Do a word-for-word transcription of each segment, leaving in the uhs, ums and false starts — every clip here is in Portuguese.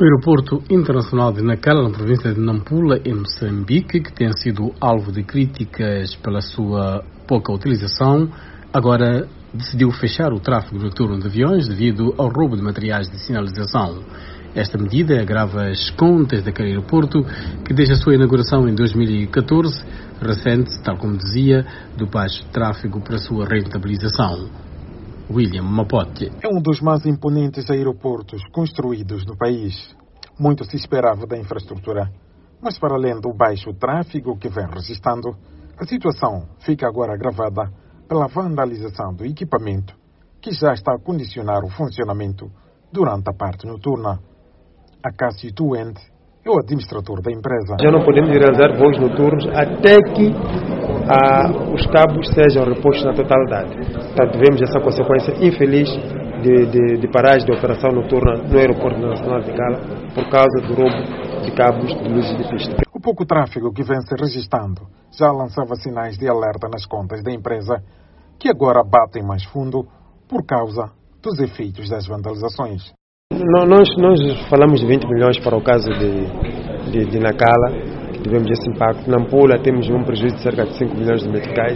O aeroporto internacional de Nacala, na província de Nampula, em Moçambique, que tem sido alvo de críticas pela sua pouca utilização, agora decidiu fechar o tráfego noturno de aviões devido ao roubo de materiais de sinalização. Esta medida agrava as contas daquele aeroporto, que desde a sua inauguração em dois mil e catorze, ressente, tal como dizia, do baixo tráfego para a sua rentabilização. William Mapote. É um dos mais imponentes aeroportos construídos no país. Muito se esperava da infraestrutura, mas para além do baixo tráfego que vem registrando, a situação fica agora agravada pela vandalização do equipamento, que já está a condicionar o funcionamento durante a parte noturna. Acácio Tuente é o administrador da empresa. Já não podemos realizar voos noturnos até que ah, os cabos sejam repostos na totalidade. Portanto, tivemos essa consequência infeliz de, de, de paragem de operação noturna no Aeroporto Nacional de Nacala por causa do roubo de cabos de luzes de pista. O pouco tráfego que vem se registrando já lançava sinais de alerta nas contas da empresa, que agora batem mais fundo por causa dos efeitos das vandalizações. Nós, nós falamos de vinte milhões para o caso de, de, de Nacala, que tivemos esse impacto. Na Nampula temos um prejuízo de cerca de cinco milhões de meticais,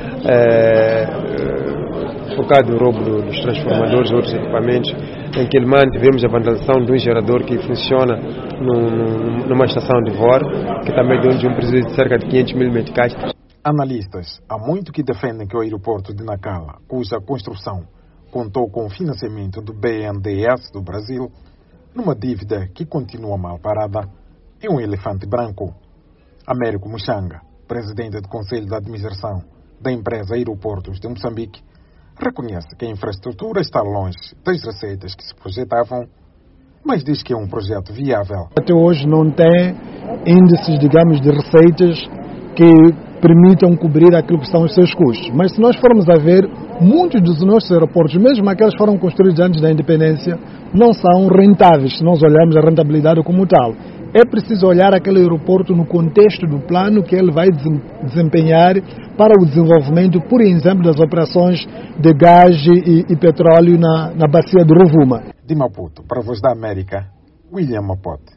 é, por causa do roubo dos transformadores e outros equipamentos. Em Quelimane tivemos a vandalização de um gerador que funciona num, numa estação de V O R, que também deu um prejuízo de cerca de quinhentos mil meticais. Analistas há muito que defendem que o aeroporto de Nacala, cuja construção contou com o financiamento do B N D E S do Brasil, numa dívida que continua mal parada, é um elefante branco. Américo Muxanga, presidente do Conselho de Administração da empresa Aeroportos de Moçambique, reconhece que a infraestrutura está longe das receitas que se projetavam, mas diz que é um projeto viável. Até hoje não tem índices, digamos, de receitas que permitam cobrir aquilo que são os seus custos. Mas se nós formos a ver, muitos dos nossos aeroportos, mesmo aqueles que foram construídos antes da independência, não são rentáveis, se nós olharmos a rentabilidade como tal. É preciso olhar aquele aeroporto no contexto do plano que ele vai desempenhar para o desenvolvimento, por exemplo, das operações de gás e, e petróleo na, na bacia de Rovuma. De Maputo, para a Voz da América, William Mapote.